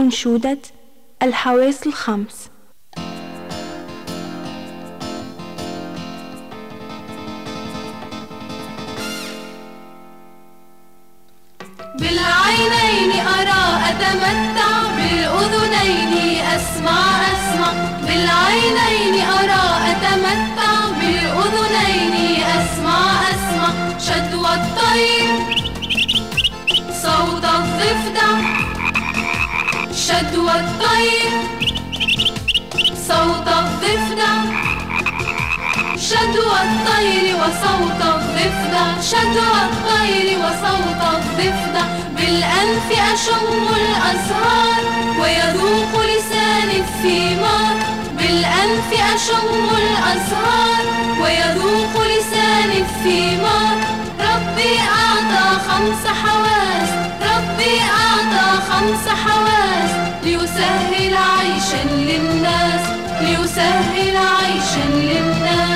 أنشودة الحواس الخمس. بالعينين أرى أتمتع، بالأذنين أسمع. بالعينين أرى أتمتع، بالأذنين أسمع. شدوى الطير صوت الضفدع، شدوى الطير صوت الضفدع، شدوى الطير وصوت الضفدع، شدوى الطير وصوت الضفدع. بالأنف أشم الأزهار ويذوق لساني الثمار، بالأنف أشم الأزهار ويذوق لساني الثمار. ربي أعطى 5 حواس، ربي أعطى 5 حواس ليسهل عيشا للناس، ليسهل عيشا للناس.